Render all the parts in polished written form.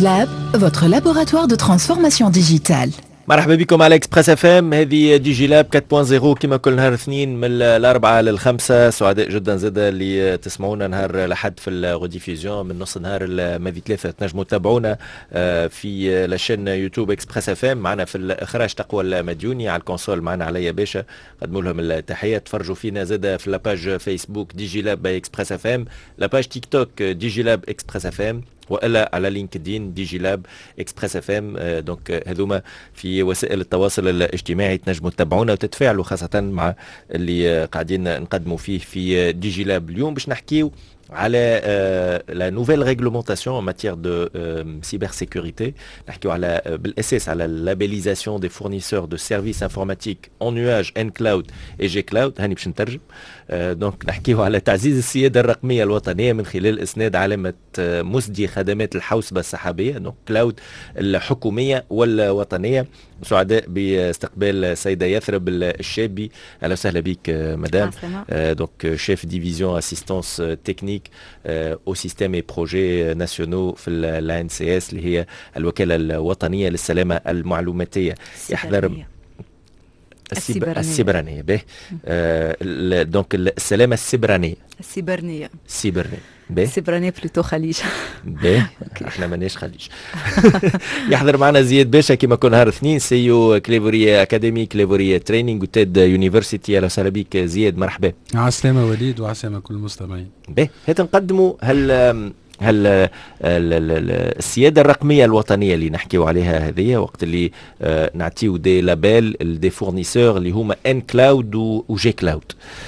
DigiLab, votre laboratoire de transformation digitale. مرحبا بكم على اكسبريس اف ام. هذه دي جي لاب 4.0 كما كل نهار اثنين من الاربعاء للخمسة. سعداء جدا زاده اللي تسمعونا نهار لحد في الريديفيزيون من نص نهار الماضي ثلاثة. تنجموا تتابعونا في لاشين يوتيوب اكسبريس اف ام. معنا في الاخراج تقوى المديوني، على الكونسول معنا عليا باشا. قدموا لهم التحيات. تفرجوا فينا زاده في لاباج فيسبوك دي جي لاب باي اكسبريس اف ام، لاباج تيك توك دي جي لاب اكسبريس اف ام، والا على لينكدين دي جي لاب اكسبريس اف ام. دونك هذوما في وسائل التواصل الاجتماعي تنجموا تتابعونا وتتفاعلوا خاصه مع اللي قاعدين نقدموا فيه في دي جي لاب. اليوم باش نحكيو على لا نوفيل ريغلومونتاسيون en matière de cybersécurité. نحكيو على بالاساس على اللابيليزاسيون دي فورنيسور دو سيرفيس انفورماتيك اون نواج ان كلاود اي جي كلاود. هاني باش نترجم. دونك نحكيو على تعزيز السياده الرقميه الوطنيه من خلال اسناد علامه مسدي خدمات الحوسبه السحابيه، دونك كلاود الحكوميه والوطنيه. سعداء باستقبال السيده يثرب الشابي. اهلا وسهلا بك مدام. دونك شيف ديفيزيون اسيستانس تكنيك او سيستيم اي بروجي ناسيونو في الان ان سي اس اللي هي الوكاله الوطنيه للسلامه المعلوماتيه. يحضر السيبرانيه به. دونك السلامه السيبرانيه السيبرانية بلوتو خليج. باهي احنا ماناش خليج. يحضر معنا زياد باشا كما كل نهار اثنين، سيو كليفوريا اكاديمي، كليفوريا تريننج وتيد يونيفرسيتي. اهلا وسهلا بك زياد، مرحبا. على السلامة وليد وعلى السلامة كل المستمعين. باهي هات نقدموا هل السياده الرقميه الوطنيه اللي نحكيو عليها هذه وقت اللي نعطيو دي لابيل دي فورنيسور اللي هما ان كلاود وجي كلاود.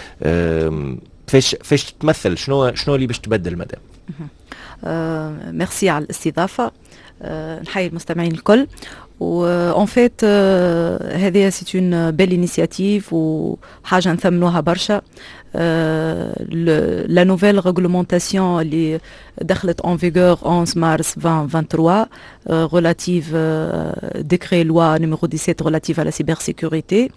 فاش تتمثل؟ شنو اللي باش تبدل مدام؟ ميرسي على الاستضافه. نحيي المستمعين الكل. وان فيت هذه سيت اون بيل انيشيتيف وحاجه نثمنوها برشا. لا نوفيل ريغلومونتاسيون اللي دخلت en vigueur 11 mars 2023 relative décret loi numéro 17 relative à la cybersécurité.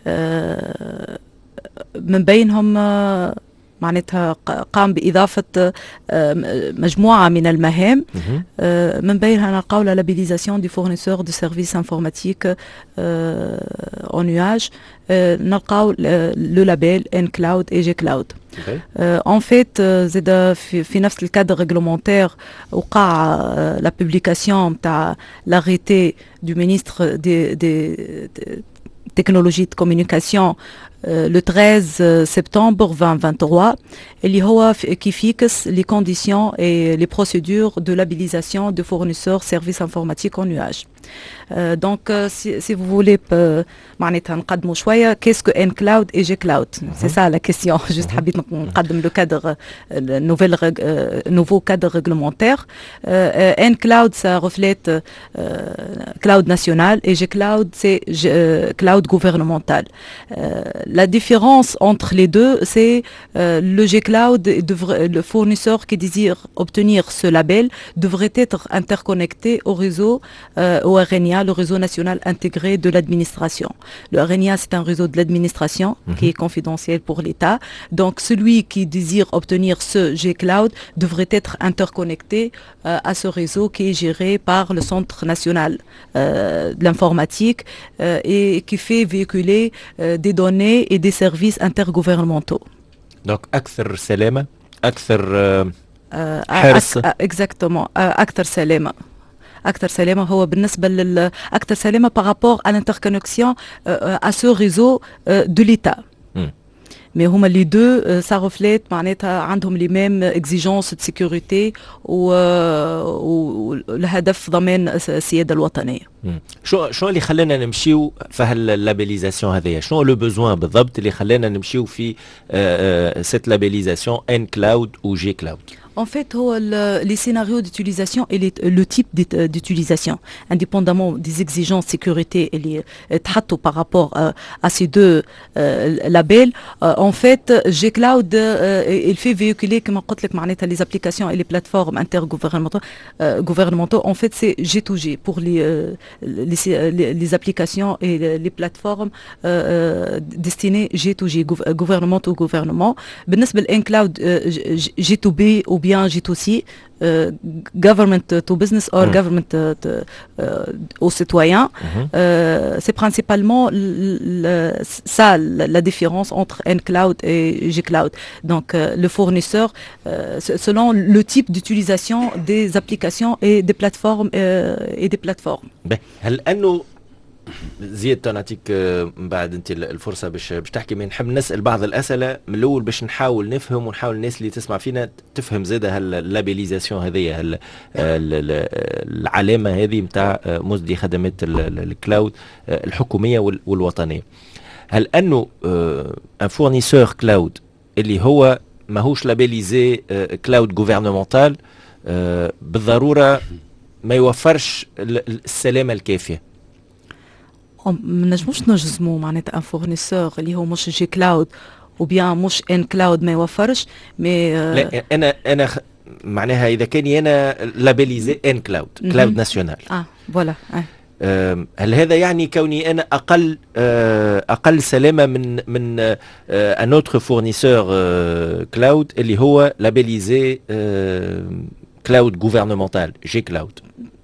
من بينهم معناتها قام بإضافة مجموعة من المهام، من بينها نلقاو لا لابيليزاسيون دي فورنيسور دو سيرفيس انفورماتيك اون نواج، نلقاو لو لابيل ان كلاود اي جي كلاود. ان فيت زاد في نفس الكادر ريغلومونتير وقع لا بوبليكاسيون تاع لاريتي دو مينيستر دي تكنولوجي de communication le 13 septembre 2023 اللي هو qui fixe les conditions et les procédures de labellisation de fournisseurs services informatiques en nuage. Donc si vous voulez معناتها نقدموا شويه qu'est-ce que N Cloud et G Cloud. C'est ça la question. Juste حبيت نقدم le cadre nouveau cadre réglementaire. N Cloud ça reflète cloud national et G Cloud c'est cloud gouvernemental. La différence entre les deux, c'est le G-Cloud, le fournisseur qui désire obtenir ce label devrait être interconnecté au réseau, au RNIA, le réseau national intégré de l'administration. Le RNIA, c'est un réseau de l'administration qui est confidentiel pour l'État. Donc, celui qui désire obtenir ce G-Cloud devrait être interconnecté à ce réseau qui est géré par le Centre national de l'informatique et qui fait véhiculer des données et des services intergouvernementaux. Donc, أكثر سلامة، أكثر حرص. Exactement. أكثر سلامة هو بالنسبة أكثر سلامة par rapport à l'interconnexion à ce réseau de l'État. Mais هما les deux ça reflète معناتها عندهم les mêmes exigences de sécurité والهدف ضمان السيادة الوطنية. شو اللي خلانا نمشيو في هاللابيليزاسيون هذيا؟ شنو لو بوزوان بالضبط اللي خلانا نمشيو في cette labellisation N cloud ou G cloud? En fait, les scénarios d'utilisation et le type d'utilisation, indépendamment des exigences de sécurité et les traités par rapport à ces deux labels, en fait, G-Cloud, il fait véhiculer, comme on dit, les applications et les plateformes intergouvernementaux. En fait, c'est G2G pour les applications et les plateformes destinées G2G, gouvernement au gouvernement. بالنسبة للإن كلاود G2B ou bien J2C, government to business or government aux citoyens. C'est principalement ça la différence entre nCloud et gCloud. Donc le fournisseur, selon le type d'utilisation des applications et des plateformes هل انه زيد نعطيك بعد انت الفرصه باش تحكي. من نحب نسال بعض الاسئله من الاول باش نحاول نفهم ونحاول الناس اللي تسمع فينا تفهم زاده هاللابيليزاسيون هذه العلامه هذه نتاع مزدي خدمات الكلاود الحكوميه والوطنيه. هل انه ان فورنيسور كلاود اللي هو ماهوش لابيليزي كلاود غوفرنمونتال بالضروره ما يوفرش السلامه الكافيه؟ ما نجموش نجزموا معناتها ان فورنيسور اللي هو مش جي كلاود وبيان مش ان كلاود ما يوفرش مي لا انا معناها اذا كان انا لابيليزي ان كلاود كلاود ناسيونال فوالا هل هذا يعني كوني انا اقل سلامه من ان اوتر فورنيسور كلاود اللي هو لابيليزي كلاود غوفرنمونتال جي كلاود؟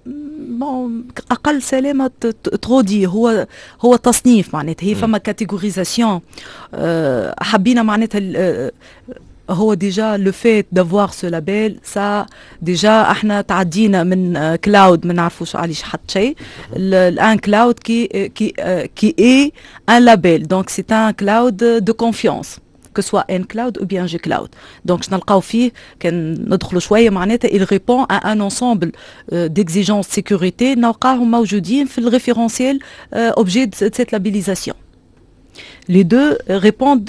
اقل سلامه ترودي هو تصنيف معناتها هي فما كاتيجوريزاسيون حبينا معناتها هو ديجا لو فيت دافوار سو لابيل سا ديجا احنا تعدينا من كلاود ما نعرفوش عليه حتى شيء الان كلاود كي اي ان لابيل دونك سي ان كلاود دو كونفيونس que soit nCloud ou bien gCloud. Donc, je n'alqaw fih كان ندخلوا شوية معناتها il répond à un ensemble d'exigences sécurité نلقاهم موجودين في الريفérentiel objet de cette labellisation. Les deux répondent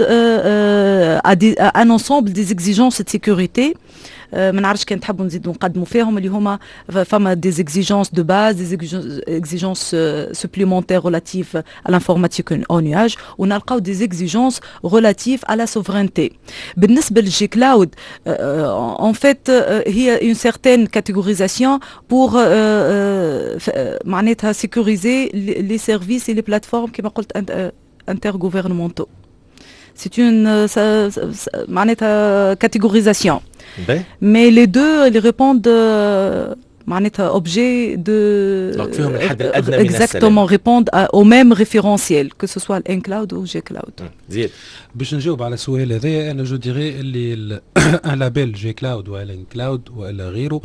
à un ensemble des exigences de sécurité. ما نعرفش كان تحبوا نزيدوا نقدموا فيهم اللي هما فما des exigences de base, des exigences supplémentaires relatives à l'informatique au nuage ونلقاو des exigences relatives à la souveraineté. بالنسبة للجي كلاود en fait هي une certaine catégorisation pour معناتها sécuriser les services et les plateformes كما قلت intergouvernementaux. C'est une catégorisation. Mais les deux, ils répondent objet de exactement répondent au même référentiel, que ce soit nCloud ou gCloud. باش نجاوب على السؤال هذا انا جو ديري اللي ان لابيل جي كلاود ولا nCloud ولا غيره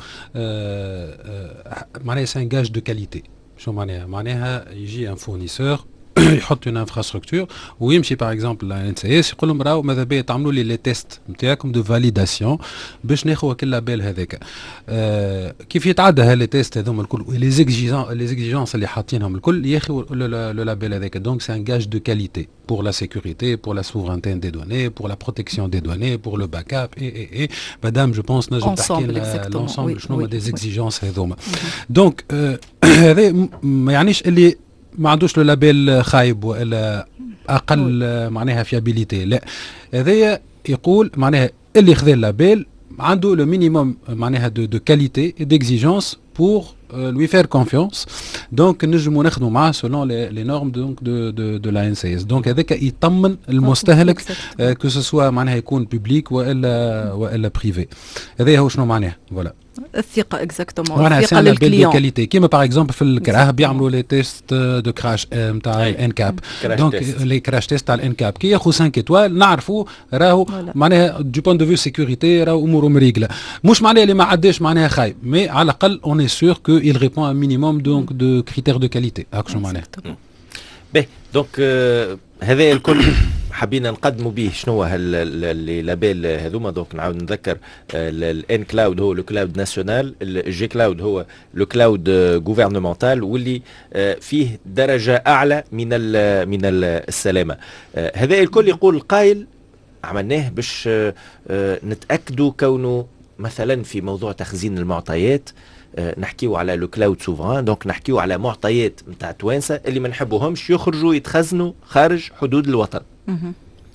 معناها سان جاج دو كاليتي. شو معناها يجي ان فورنيسور يحط une infrastructure ويمشي par exemple ل NCS يقول لهم راهو ماذا بيا تعملوا لي تيست نتاعكم دو فاليداسيون باش ناخذ كل لابيل هذاك. كيف يتعدى هالي تيست هذوما الكل لي اكزيجونس اللي حاطينهم الكل ياخذوا لو لابيل هذاك. دونك سي ان جاج دو كاليتي pour la sécurité, pour la souveraineté des données, pour la protection des données, pour le backup et madame je pense نجم تحكي l'ensemble شنو des exigences هذوما. دونك هذا ما يعنيش اللي ما عندوش له لابيل خايب ولا اقل معناها فيابيليتي، لا هذايا يقول معناها اللي خذا اللابيل عنده لو مينيموم معناها دو كاليتي ديكزيجونس بور lui faire confiance. donc نجموا نخدموا معاه selon les normes donc de la NCS. donc هذاك يطمن المستهلك que ce soit معناها يكون بيبليك ولا بريفي. هذا هو شنو معناها فوالا الثقة اكزاكتومون الثقة للكليون كاليتي كيما باغ اكزومبل في الكراه بيعملوا لي تيست دو كراش نتاع الانكاب. دونك لي كراش تيست تاع الانكاب كي ياخذ 5 ايتوال نعرفوا راهو معناها دو بوين دو فيو سيكوريتي راهو اموره مريقله. مش معناها اللي ما عداش معناها خايب، مي على الاقل اون اي سور كو il répond à un minimum donc de critères de qualité. هاك شنو معناها. باهي دونك هذا الكل حبينا نقدموا به شنو اللي لابيل هذوما. دونك نعاود نذكر الان كلاود هو لو كلاود ناسيونال، الجي كلاود هو لو كلاود غوفرنمونتال واللي فيه درجه اعلى من السلامه. هذا الكل يقول القائل عملناه باش نتاكدوا كونه مثلا في موضوع تخزين المعطيات نحكيو على لو كلاود سوفران. دونك نحكيو على معطيات نتاع توانسه اللي ما نحبوهمش يخرجوا يتخزنوا خارج حدود الوطن. وي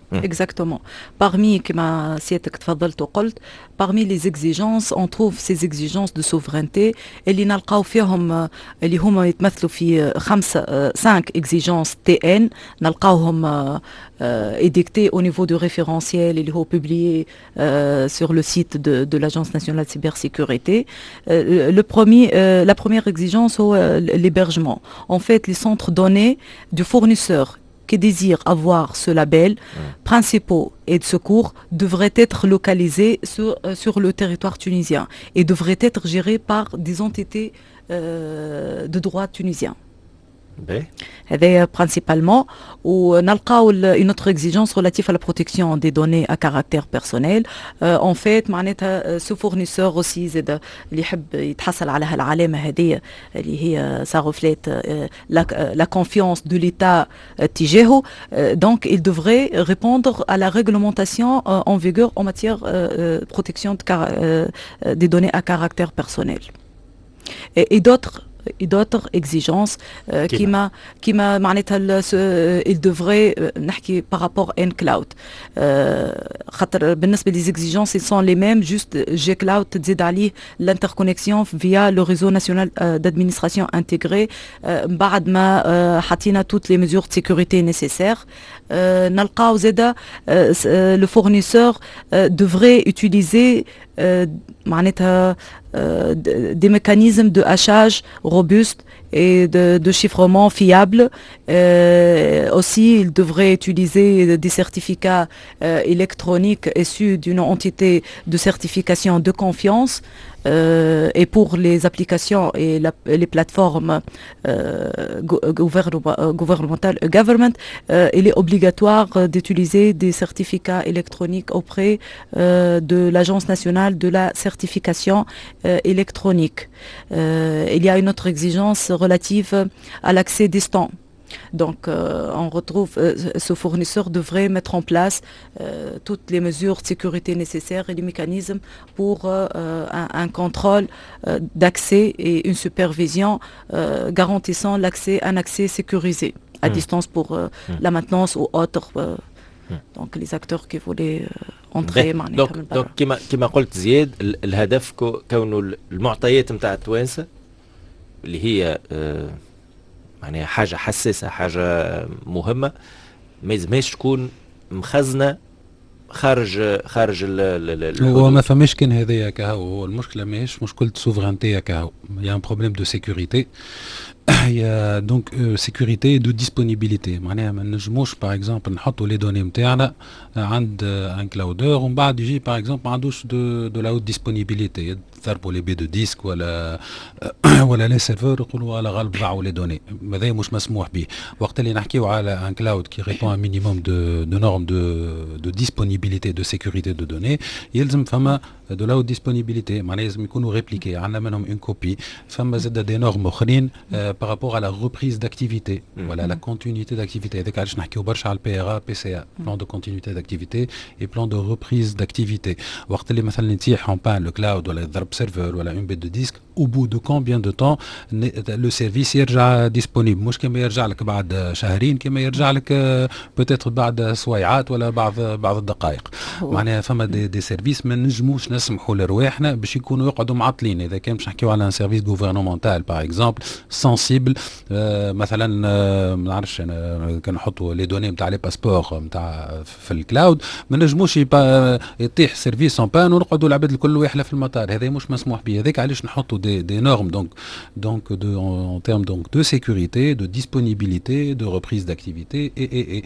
Exactement. Parmi, كما سيادتك تفضلت وقلت, parmi les exigences, on trouve ces exigences de souveraineté اللي نلقاو فيهم اللي هما يتمثلوا في 5 exigences TN نلقاوهم édictés au niveau du référentiel اللي هو publié sur le site de l'Agence nationale de cybersécurité. La première exigence c'est l'hébergement. En fait, les centres données du fournisseur qui désirent avoir ce label, principaux et de secours, devraient être localisés sur le territoire tunisien et devraient être gérés par des entités de droit tunisien. هذا principalement. ونلقاو une autre exigence relative à la protection des données à caractère personnel. En fait معناتها ce fournisseur aussi زاد اللي يحب يتحصل على هالعلامة هذه اللي هي ça reflète la confiance de l'État تجاهه. Donc il devrait répondre à la réglementation en vigueur en matière de protection des données à caractère personnel. Et d'autres exigences qui معناتها il devrait نحكي par rapport à N-Cloud. خاطر بالنسبة les exigences ils sont les mêmes, juste G-Cloud تزيد عليه l'interconnexion via le réseau national d'administration intégré بعد ما حطينا toutes les mesures de sécurité nécessaires. نلقاو زادا le fournisseur devrait utiliser معناتها des mécanismes de hachage robustes et de chiffrement fiable. Aussi, il devrait utiliser des certificats électroniques issus d'une entité de certification de confiance. Et pour les applications et les plateformes gouvernementales, il est obligatoire d'utiliser des certificats électroniques auprès de l'Agence nationale de la certification électronique. Il y a une autre exigence relative à l'accès distant. Donc on retrouve ce fournisseur devrait mettre en place toutes les mesures de sécurité nécessaires et les mécanismes pour un contrôle d'accès et une supervision garantissant un accès sécurisé à distance pour la maintenance ou autres donc les acteurs qui voulaient entrer. donc كما قلت زياد الهدف كونه المعطيات نتاع التوانسه اللي هي يعني حاجة حساسة حاجة مهمة ما يلزمهاش تكون مخزنة خارج هو ما فماش كان هذايا كهو. المشكلة ماهيش مشكلة سوفرانتي كهو. يا ان بروبليم دو سيكوريتي. Il y a donc sécurité de disponibilité. معناها ما نجموش باغ اكزومبل نحطوا لي دوني نتاعنا عند ان كلاودور ومن بعد يجي باغ اكزومبل ما عندوش دو لا هوت ديسبونيبيليتي يضربوا لي بي دو ديسك ولا لي سيرفور يقولوا على غالب ضاعوا لي دوني. هذا مش مسموح به. وقت اللي نحكيو على ان كلاود كي ريبون ان مينيموم دو نورم دو ديسبونيبيليتي دو سيكوريتي دو دوني يلزم فما دو لا هوت ديسبونيبيليتي معناها لازم يكونوا ريبليكي عندنا منهم اون كوبي. فما زاد دي نورم اخرين par rapport à la reprise d'activité, voilà, la continuité d'activité. Avec علاش نحكيو برشا على PRA, PCA, plan de continuité d'activité et plan de reprise d'activité. وقت اللي مثلا يتيح en panne le cloud ولا يضرب serveur ولا une bête de disque, au bout de combien de temps le service يرجع disponible. مش كما يرجع لك بعد شهرين كما يرجع لك peut-être بعد سويعات ولا بعض الدقائق. معناها فما دي سيرفيس ما نجموش نسمحوا لرواحنا باش يكونوا يقعدوا معطلين. اذا كان باش نحكيو على un service gouvernemental par exemple sensible مثلا ما نعرفش انا كان نحطوا لي دوني نتاع لي باسبور نتاع في الكلاود ما نجموش يطيح سيرفيس اون بان ونقعدوا العباد الكل يحلى في المطار. هذا مش مسموح به. هذاك علاش نحطوا دي نورم donc en termes donc de sécurité, de disponibilité, de reprise d'activité et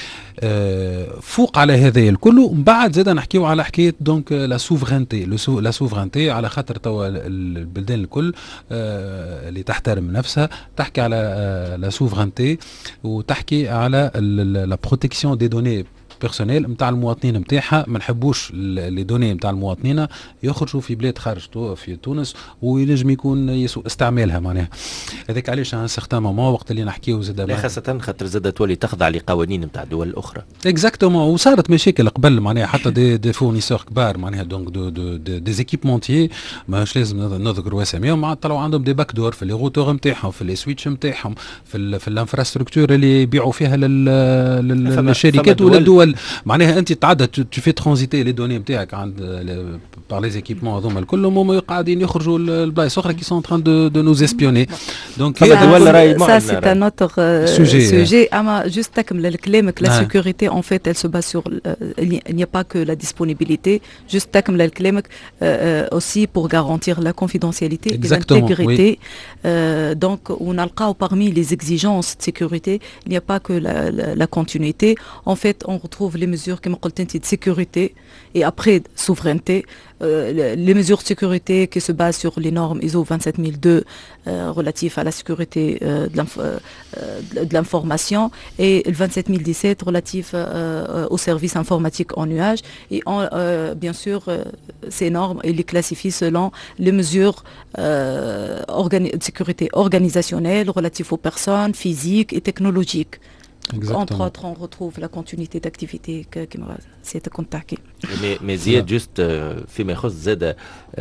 فوق على هذا الكل. ومن بعد زاد نحكيو على حكايه دونك لا سوفرانتي على خاطر توا البلدان الكل اللي تحترم نفسها تحكي على لا سوفرانتي وتحكي على لا بروتيكسيون دي دوني بيرسونيل نتاع المواطنين نتاعها. ما نحبوش لي دوني نتاع المواطنين يخرجوا في بلاد خارج في تونس وينجم يكون يسوء استعمالها. معناها هذاك علاش ان سيغتان مومون وقت اللي نحكيو زاد خاصه خاطر زاد تولي تخضع لقوانين نتاع الدول الاخرى. اكزاكتومون. وصارت مشاكل قبل معناها حتى دي فورنيسور كبار معناها دونك دي زيكيبمونتيي ماهوش لازم نذكروا اساميهم مع طلعوا عندهم دي باك دور في لي روتور نتاعهم في لي سويتش نتاعهم في الانفراستركتور اللي يبيعوا فيها للشركات ولا الدول معناها انت تعدى tu fais transiter les données نتاعك عند par les équipements هذوما الكلهم هما قاعدين يخرجوا البلايص اخرى qui sont en train de nous espionner. Donc ça c'est un autre sujet. اما juste تكمل كلامك la sécurité en fait elle se base sur il n'y a pas que la disponibilité, juste تكمل كلامك aussi pour garantir la confidentialité et l'intégrité. Donc on a parmi les exigences de sécurité, il n'y a pas que la continuité. En fait, on retrouve les mesures comme de sécurité et après souveraineté. Les mesures de sécurité qui se basent sur les normes ISO 27002 relatives à la sécurité de l'information et le 27017 relatif aux services informatiques en nuage. Et bien sûr, ces normes, ils les classifient selon les mesures de sécurité organisationnelle relatives aux personnes, physiques et technologiques. Exactement. Entre autres, on retrouve la continuité d'activité qui c'est contacté. Mais زياد جست فيما يخص زاد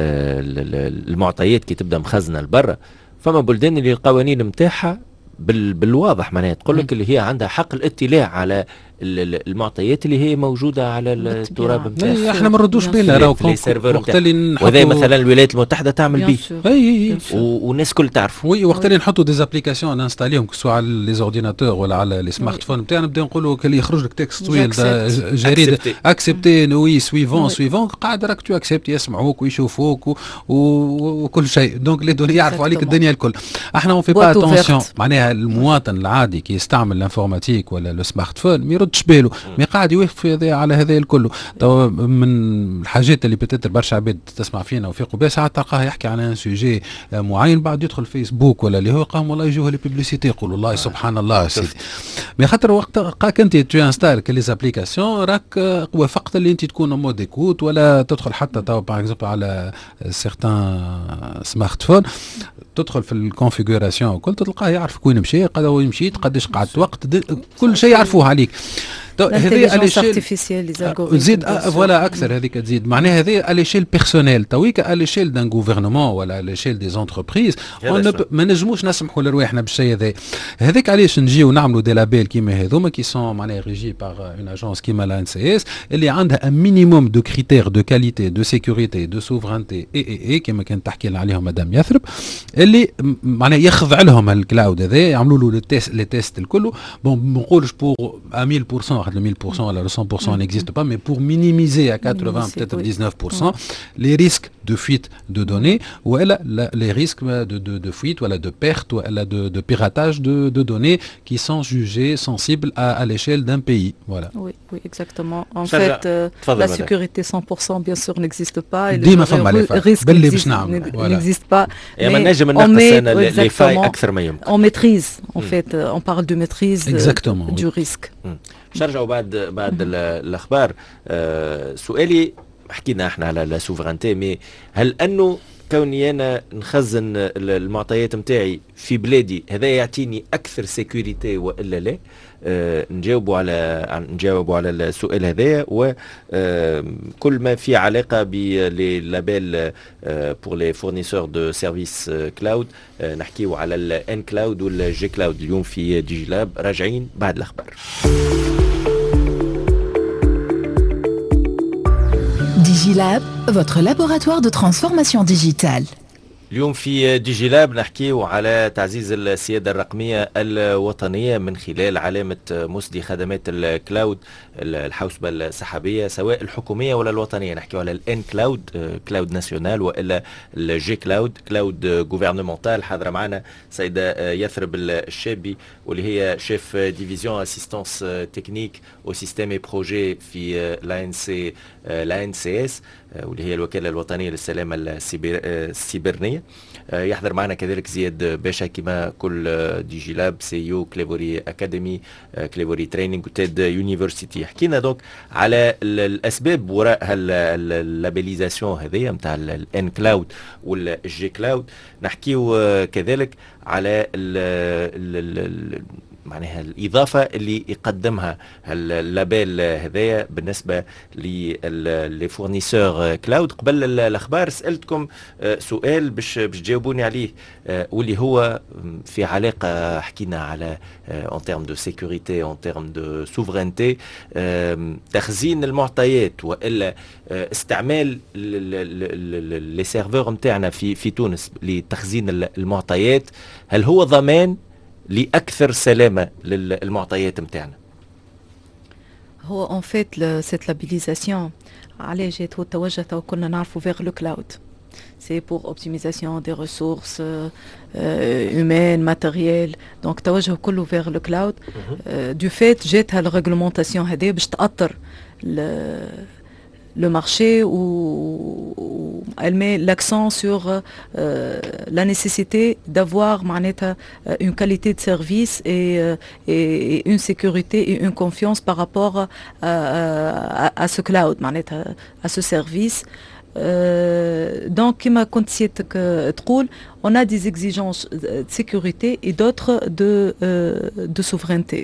المعطيات كي تبدا مخزنه لبرا فما بلدان اللي القوانين نتاعها بالواضح معناها تقول لك اللي هي عندها حق الاطلاع على المعطيات اللي هي موجوده على التراب نتاعها. احنا ما نردوش بالنا راهو وقت اللي وهذا مثلا الولايات المتحده تعمل به والناس كل تعرف. وي وقت اللي نحطوا دي زابليكاسيون نانستاليهم سواء على لي زورديناتور ولا على لي سمارت فون نتاعنا نبداو نقولوا كلي يخرج لك تكست طويل جريده اكسبتي وي سويفون قاعد راك تو اكسبتي يسمعوك ويشوفوك وكل شيء. دونك لي دوني يعرفوا عليك الدنيا الكل. احنا اون في با اتونسيون معناها المواطن العادي كي يستعمل الانفورماتيك ولا لو سمارت فون تشبيله مي قاعد يوقف على هذا الكل. تو من الحاجات اللي بتتر برشا عباد تسمع فينا وفيقوا بها ساعات تلقاه يحكي عن سوجي معين بعد يدخل فيسبوك ولا اللي هو قام والله يجوه لي بيبليسيتي يقول والله سبحان الله سيدي. مي خاطر وقت قاك انت تو انستال كلي زابليكاسيون راك وفقت اللي انت تكون مود ايكوت ولا تدخل حتى تو باغ اكزومبل على سيغتان سمارت فون تدخل في الكونفيغوراسيون وكل تلقاه يعرف وين مشي قد هو مشيت قداش قعدت وقت كل شيء يعرفوه عليك. هذه زيد فوالا اكثر هذيك تزيد معناها هذه على ليشيل بيرسونيل تويك على ليشيل دان غوفرنمون ولا على ليشيل دي زونتربريز ما نجموش نسمحوا لرواحنا بالشيء هذا. هذيك علاش نجيو نعملوا دي لابيل كيما هذوما كي سون معناها ريجي باغ اون اجونس كيما لا ان سي اس اللي عندها ان مينيموم دو كريتير دو كاليتي دو سيكوريتي دو سوفرانتي اي كيما كانت تحكي لنا عليهم مدام يثرب اللي معناها يخضع لهم الكلاود هذا يعملوا له لي تيست الكل. بون ما نقولش بور 1000% le 1000% ou le 100% n'existe pas, mais pour minimiser à 80, peut-être 19%, les risques de fuite de données ou les risques de fuite ou de perte ou de piratage de données qui sont jugés sensibles à l'échelle d'un pays. Voilà. Oui, exactement. En fait, la sécurité 100% bien sûr n'existe pas et le risque n'existe pas. On maîtrise, en fait, on parle de maîtrise du risque. نرجعوا بعد الاخبار. سؤالي حكينا احنا على لا سوفرانتي مي هل انه كوني انا نخزن المعطيات نتاعي في بلادي هذا يعطيني اكثر سيكوريتي والا لا؟ نجاوبوا على السؤال هذا وكل ما في علاقه باللابيل pour les fournisseurs de services cloud. نحكيو على الان كلاود والجي كلاود اليوم في ديجي لاب. راجعين بعد الاخبار. DigiLab, votre laboratoire de transformation digitale. اليوم في ديجي لاب نحكيو على تعزيز السيادة الرقمية الوطنية من خلال علامة مسدي خدمات الكلاود الحوسبة السحابية سواء الحكومية ولا الوطنية. نحكيو على الان كلاود كلاود ناسيونال والا الجي كلاود كلاود غوفرنمونتال. حاضرة معنا سيدة يثرب الشابي واللي هي شيف ديفيزيون اسيستانس تكنيك او سيستيم اي بروجي في لا ان سي اس واللي هي الوكالة الوطنية للسلامة السيبرانية. يحضر معنا كذلك زياد باشا كما كل ديجي لاب سي يو كليفوري اكاديمي كليفوري تريننج وتيد يونيفرسيتي. حكينا دوك على الاسباب وراء اللابيليزاسيون هذه نتاع الان كلاود والجي كلاود. نحكيو كذلك على معناها الإضافة اللي يقدمها اللابيل هذايا بالنسبة لي فورنيسور كلاود. قبل الأخبار سألتكم سؤال باش تجاوبوني عليه، واللي هو في علاقة حكينا على en termes de sécurité, en termes de souveraineté، تخزين المعطيات وإلا استعمال لي سيرفور متاعنا في تونس لتخزين المعطيات، هل هو ضمان لأكثر سلامة للمعطيات متاعنا؟ هو en fait cette labellisation علاش جات توجهت وكنا نعرفوا vers le cloud. C'est pour optimisation des ressources humaines, matérielles. Donc توجه كله vers le cloud. Du fait جات هالرéglementation هذه باش تأثر le marché où elle met l'accent sur la nécessité d'avoir une qualité de service et une sécurité et une confiance par rapport à ce cloud, à ce service. Donc, comme on a des exigences de sécurité et d'autres de souveraineté.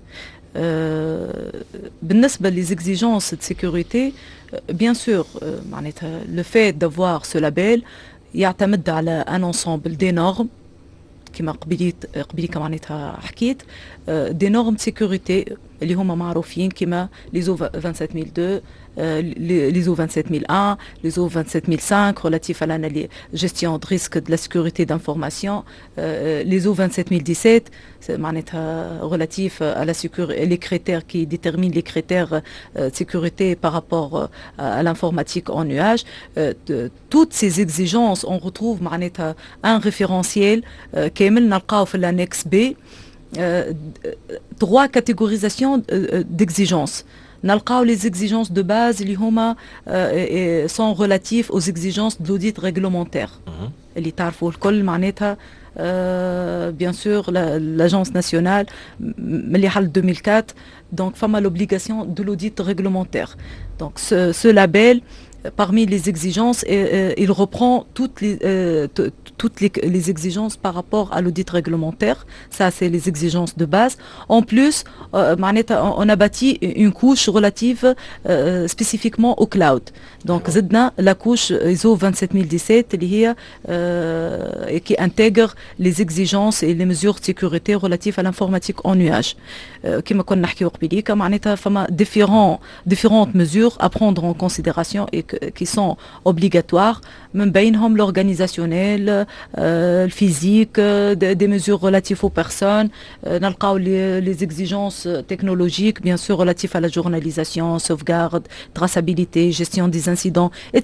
بالنسبة les exigences de sécurité, bien sûr, le fait d'avoir ce label يعتمد على un ensemble des normes كما قبليك معناتها حكيت، des normes de sécurité اللي هما معروفين كما l'ISO 27002 l'ISO 27001 l'ISO 27005 relatif à la gestion de risque de la sécurité d'information، l'ISO 27017 معناتها relatif à la sécurité, les critères qui déterminent les critères de sécurité par rapport à l'informatique en nuage. Toutes ces exigences on retrouve معناتها un référentiel كامل نلقاو في l'annexe B. Trois catégorisations d'exigences. نلقاو les exigences de base اللي هما sont relatives aux exigences de l'audit réglementaire. اللي تعرفوا الكل معناتها bien sûr l'agence nationale اللي حل 2004 donc فما l'obligation de l'audit réglementaire. Donc ce label parmi les exigences, il reprend toutes les exigences par rapport à l'audit réglementaire. Ça, c'est les exigences de base. En plus, on a bâti une couche relative spécifiquement au cloud. Donc, zedna la couche ISO 27017 qui intègre les exigences et les mesures de sécurité relatives à l'informatique en nuage. Comme on a dit, différentes mesures à prendre en considération et qui sont obligatoires, même l'organisationnel, le physique, des mesures relatives aux personnes, les exigences technologiques, bien sûr relatives à la journalisation, sauvegarde, traçabilité, gestion des incidents, etc.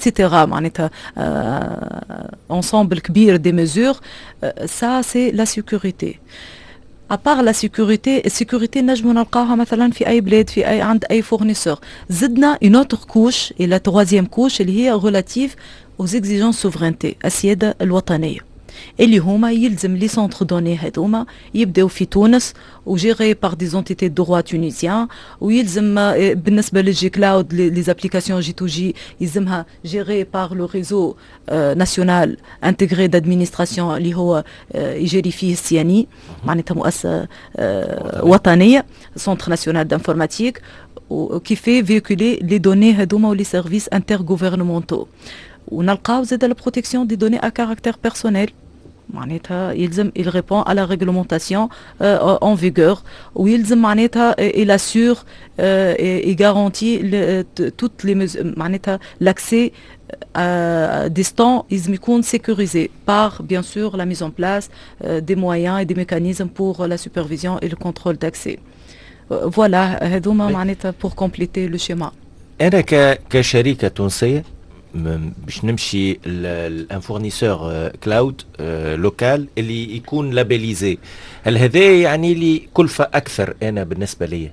Ensemble كبير des mesures, ça c'est la sécurité. À part la sécurité نجم نلقاها مثلا في أي بلاد في أي عند أي fournisseur. زدنا une autre couche et la troisième couche اللي هي relative aux exigences souveraineté السيادة الوطنية اللي هما يلزم لي سونتر دوني هذوما يبداو في تونس وجيري بار دي زونتيتي دو دروا تونيزيان، ويلزم بالنسبه للجي كلاود لي زابليكاسيون جي تو جي يلزمها جيري بار لو ريزو ناسيونال انتغري دادمينستراسيون اللي هو يجري فيه السياني معناتها مؤسسه وطنيه سونتر ناسيونال دانفورماتيك وكي في فيكولي لي دوني هذوما ولي سيرفيس انترغوفرنمونتو. ونلقاو زاد لا بروتيكسيون دي دوني ا كاركتير بيرسونيل معناتها يلزم il répond à la réglementation en vigueur ويلزم معناتها il assure et garantit toutes les mesures معناتها l'accès distant يلزم يكون sécurisé par bien sûr la mise en place des moyens et des mécanismes pour la supervision et le contrôle d'accès. Voilà هذوما معناتها pour compléter le schéma. أنا كشركة تونسية باش نمشي لان فورنيسور كلاود لوكال اللي يكون لابيليزي، هل هذا يعني لي كلفة أكثر؟ أنا بالنسبة لي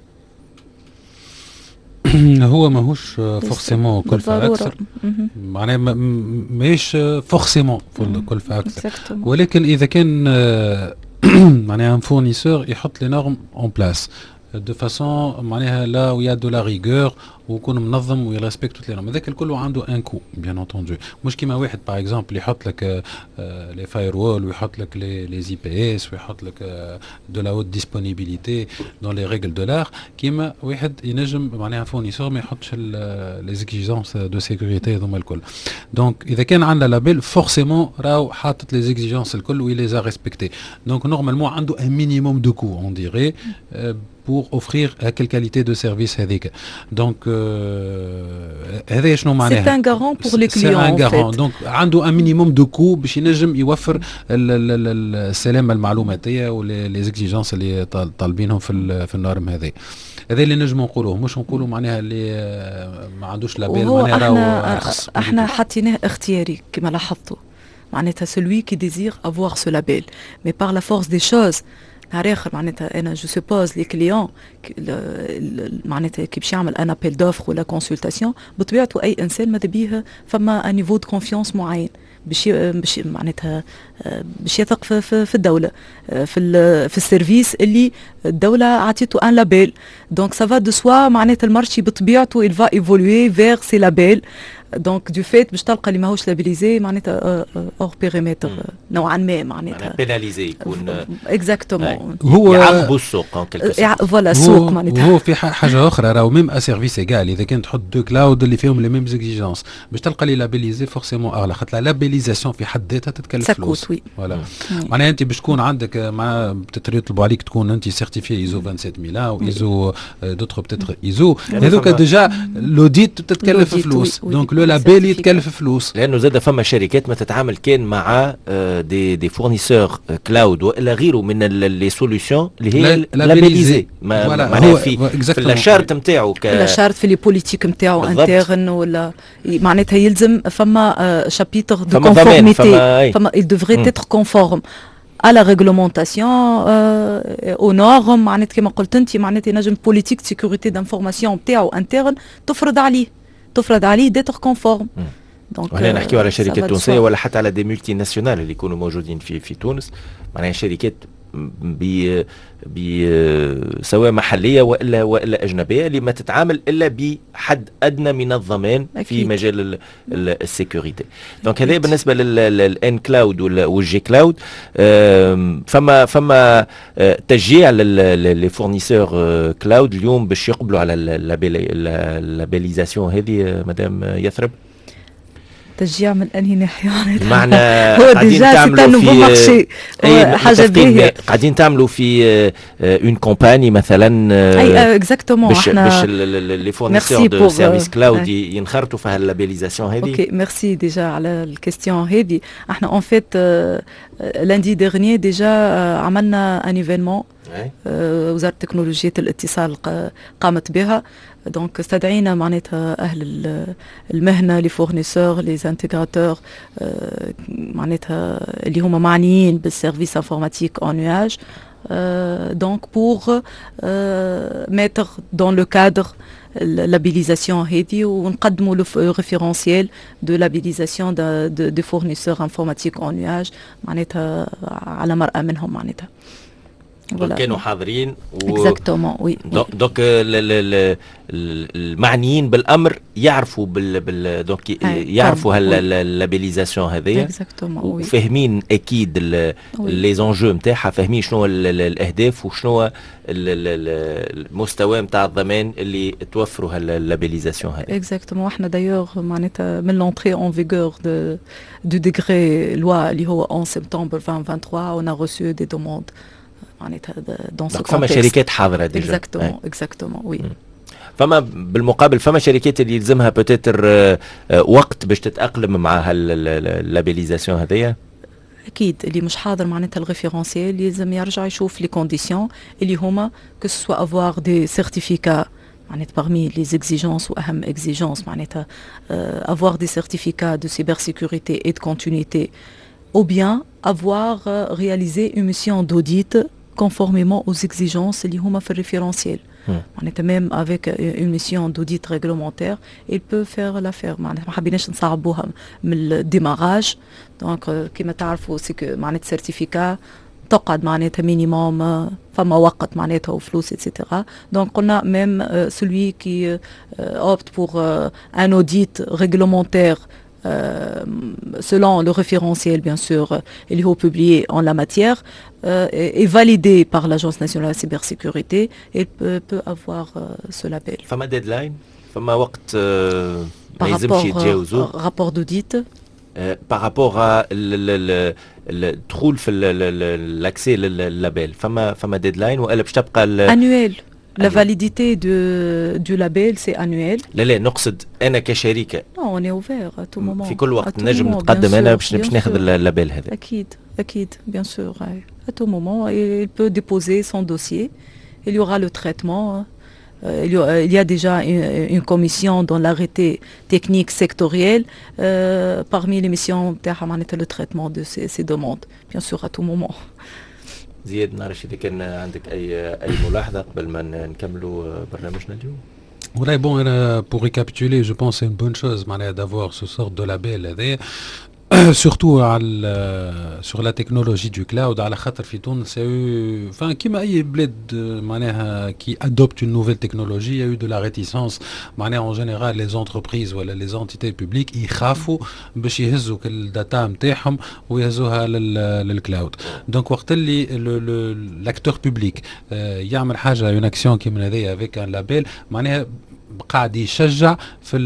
هو ماهوش فورسيمون كلفة أكثر، معناه ماهيش فورسيمون كلفة أكثر، ولكن إذا كان معناها ان فورنيسور يحط لي نورم اون بلاس de façon معناها là où il y a de la rigueur ويكون منظم ويرسبكت toutes les normes. هذاك الكل عنده un coût bien entendu. مش كيما واحد par exemple يحط لك les firewall ويحط لك les IPS ويحط لك de la haute disponibilité dans les règles de l'art كيما واحد ينجم معناها fournisseur ما يحطش les exigences de sécurité هذوما الكل. Donc إذا كان عندنا label forcément راهو حاطط les exigences الكل و il les a respectées. Donc normalement عنده un minimum de coût on dirait pour offrir quelle qualité de service هذيك. Donc هذا شنو معناها؟ C'est un garant pour les clients. C'est un garant. En fait. Donc عنده un minimum de coût باش ينجم يوفر السلامة المعلوماتية ولي exigences اللي طالبينهم في النورم هذه. هذا اللي نجموا نقولوه مش نقولوا معناها اللي ما عندوش لابيل معناها راهو رخص. احنا حاطيناه اختياري كما لاحظتوا معناتها celui qui désire avoir ce label mais par la force des choses نهار اخر معناتها انا جو سوبوز لي كليون معناتها كي باش يعمل ان ابيل دوفر ولا كونسلتاسيون بطبيعته اي انسان ماذا بيه فما ان نيفو دو كونفيونس معين باش معناتها باش يثق في الدوله في السيرفيس اللي الدوله عطيته ان لابيل دونك سافا دو سوا معناتها المارشي بطبيعته il va évoluer vers ces labels دونك دو فيت باش تلقى اللي ماهوش لابيليزي معناتها اور بيريمتر نوعا ما معناتها بيناليزي يكون اكزاكتومون هو يعاقبوا السوق فوالا السوق معناتها هو في حاجه اخرى راهو ميم ا سيرفيس ايغال اذا كنت تحط دو كلاود اللي فيهم لي ميم اكزيجونس باش تلقى لي لابيليزي فورسيمون اغلى خاطر لا لابيليزاسيون في حد ذاتها تتكلف فلوس فوالا معناها انت باش تكون عندك مع يطلبوا عليك تكون انت سيرتيفي ايزو 27000 او ايزو دوتر بتتر ايزو هذوك ديجا لوديت تتكلف فلوس دونك لو لابيل يتكلف فلوس لانه زاد فما شركات ما تتعامل كان مع دي فورنيسور كلاود والا غيره من لي سوليوشن اللي هي لابيليزي معناها في الشارت نتاعو الشارت في لي بوليتيك نتاعو انترن ولا معناتها يلزم فما شابيتر دو كونفورميتي فما il devrait être conforme à la réglementation aux normes معناتها كما قلت انت معناتها ينجم بوليتيك سيكوريتي دانفورماسيون نتاعو انترن تفرض عليه ديتر كونفورم دونك وهنا نحكيو على شركات تونسيه ولا حتى على دي ملتي ناسيونال اللي يكونوا موجودين في تونس معناها شركات سواء محليه والا اجنبيه اللي ما تتعامل الا بحد ادنى من الضمان في مجال السيكوريتي. دونك هذا بالنسبه للان كلاود والجي كلاود. فما تشجيع للي فورنيسور كلاود اليوم باش يقبلوا على اللابيليزاسيون هذه مدام يثرب. تشجيع من انهي ناحيه معنى قاعدين تعملوا في حاجه باهيه قاعدين تعملوا في اون كومباني مثلا اي اكزاكتومون احنا باش لي فورنيسور دو سيرفيس كلاود ينخرطوا في هاللابيليزاسيون هذه. اوكي ميرسي ديجا على الكيستيون هذه. احنا اون فيت لاندي ديرني ديجا عملنا ان ايفينمون وزاره تكنولوجيا الاتصال قامت بها دونك استدعينا معناتها اهل المهنه لي فورنيسور لي انتغراتور معناتها اللي هما معنيين بالسيرفيس انفورماتيك اون نواج donc pour mettre dans le cadre labellisation هذه ونقدموا le référentiel de labellisation de fournisseurs informatiques en nuage معناتها على مرأة منهم معناتها كانوا حاضرين اكزاكتومون وي دونك المعنيين بالامر يعرفوا دونك يعرفوا اللابيليزاسيون هذه وفاهمين اكيد لي زونجو نتاعها فاهمين شنو الاهداف وشنو المستوى نتاع الضمان اللي توفروا اللابيليزاسيون هذه اكزاكتومون. احنا دايوغ معناتها من لونتري اون فيغور دو ديكري لوا اللي هو 11 سبتمبر 2023 on a reçu des demandes معناتها دون سو فما شركات حاضره ديجا اكزاكتومون وي. فما بالمقابل فما شركات اللي يلزمها بوتيتر وقت باش تتاقلم مع اللابيليزاسيون هذيا. اكيد اللي مش حاضر معناتها الريفيرونسيال يلزم يرجع يشوف لي كونديسيون اللي هما كو سوا افوار دي سيرتيفيكا معناتها parmi les exigences واهم exigences معناتها avoir des certificats de cybersécurité et de continuité ou bien avoir réalisé une mission d'audit conformément aux exigences اللي هما في الريفيرونسيال معناتها même avec une mission d'audit réglementaire il peut faire l'affaire معناتها ما حبيناش نصعبوها من الديماراج دونك كما تعرفوا سي كو معناتها سيرتيفيكا تقعد معناتها مينيموم فما وقت معناتها وفلوس etc. Donc on a même celui qui opte pour un audit réglementaire selon le référentiel bien sûr il est publié en la matière est validé par l'Agence nationale de la cybersécurité et peut avoir ce label. فما deadline فما وقت ما يلزمش يتجاوزوه rapport d'audit par rapport à الدخول في l'accès لللابيل فما deadline ولا باش تبقى annuel. La validité du label, c'est annuel. لا نقصد أنا كشركة. Non, on est ouvert à tout moment. في كل وقت نجم نتقدم أنا باش ناخذ اللابيل هذا. أكيد, bien sûr. À tout moment, il peut déposer son dossier. Il y aura le traitement. Il y a déjà une commission dans l'arrêté technique sectoriel parmi les missions le traitement de ces demandes. Bien sûr, à tout moment. زياد نعرف إذا كان عندك أي ملاحظة قبل ما نكملوا برنامجنا اليوم. Ouais, bon, pour récapituler, je pense que c'est une bonne chose d'avoir ce sort de label. Surtout sur la technologie du cloud, à la خاطر في تونس, enfin, كيما أي بلاد معناها qui adopte une nouvelle technologie, il y a eu de la réticence. معناها en général, les entreprises ou les entités publiques, يخافوا باش يهزوا الداتا نتاعهم ويهزوها للكلاود. Donc وقت اللي l'acteur public يعمل حاجة une action كيما هذه avec un label, معناها قاعد يشجع في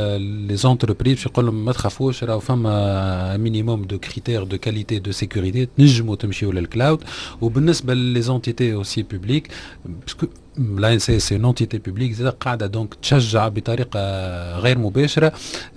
لي زونتربريز باش يقول لهم ما تخافوش راهو فما مينيموم دو كريتير دو كاليتي دو سيكوريتي تنجموا تمشيو للكلاود. وبالنسبه لي زونتيتي اوسي بوبليك باسكو لا ان سي سي اون انتيتي بوبليك زاد قاعده دونك تشجع بطريقه غير مباشره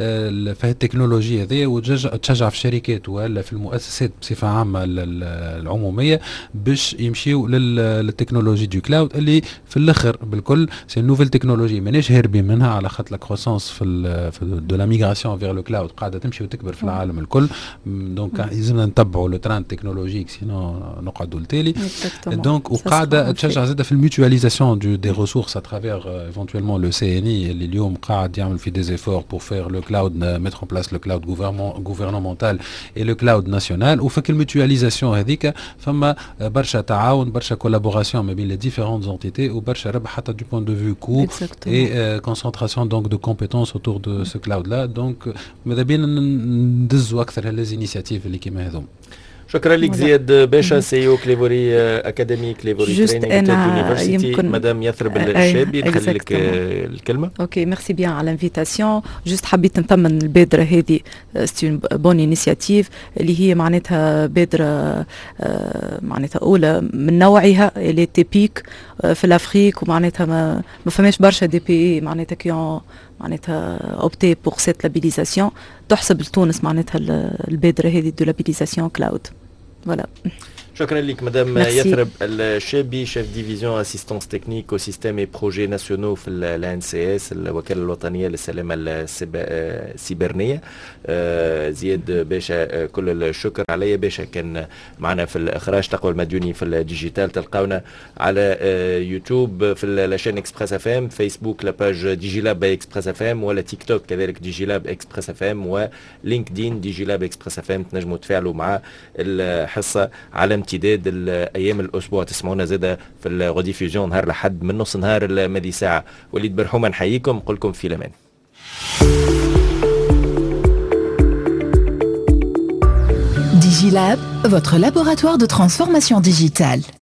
في التكنولوجيا هذه وتشجع في الشركات ولا في المؤسسات بصفه عامه العموميه باش يمشيو للتكنولوجي دو كلاود اللي في الاخر بالكل سي نوفيل تكنولوجي ماناش هاربين منها على خاطر لا كروسونس في دو لا ميغراسيون فيغ لو كلاود قاعده تمشي وتكبر في العالم الكل. دونك لازمنا نتبعوا لو تران تكنولوجيك سينو نقعدوا لتالي. دونك وقاعده تشجع زاد في الميوتواليزاسيون des ressources à travers éventuellement le CNI اللي اليوم قاعد يعمل في des efforts pour faire le cloud, mettre en place le cloud gouvernemental et le cloud national. وفك الميوتواليزاسيون هذيك فما برشا تعاون برشا collaboration ما بين les différentes entités وبرشا ربح حتى du point de vue coût et concentration donc de compétences autour de ce cloud là. Donc ماذا بينا ندزوا اكثر هاللي initiatives اللي كيما هذوم. شكرا لك زياد باشا سيو كليفوري اكاديمي كليفوري تريننج يونيفرسيتي. مدام يثرب الشابي نخلي لك الكلمه. اوكي ميرسي بيان على الانفيتاسيون. جوست حبيت نثمن البادره هذه سي اون بون انيشيتيف اللي هي معناتها بادره معناتها اولى من نوعها اللي تيبيك في الافريك ومعناتها ما فماش برشا دي بي معناتها كيون معناتها اوبتي بور سيت لابيليزاسيون. تحسب لتونس معناتها البادره هذه دو لابيليزاسيون كلاود. فوالا. شكرا لك مدام يثرب الشابي شيف ديفيزيون اسيستانس تكنيك وسيستم اي بروجي ناسيونو في الان سي اس الوكاله الوطنيه للسلامه السيبرانيه. زياد باشا كل الشكر عليا. باشا كان معنا في الاخراج تقوى المديوني في الديجيتال. تلقاونا على يوتيوب في لاشين اكسبريس اف ام، فيسبوك لاباج ديجي لاب اكسبريس اف ام، ولا تيك توك كذلك ديجي لاب اكسبريس اف ام، ولينكدين ديجي لاب اكسبريس اف ام. تنجموا تفاعلوا مع الحصه على امتداد الايام الاسبوع. تسمعونا زاده في الريديفيوجن نهار لحد من نص نهار الماضي ساعه. وليد برحومه نحييكم نقول لكم في الامان. Digilab, votre laboratoire de transformation digitale.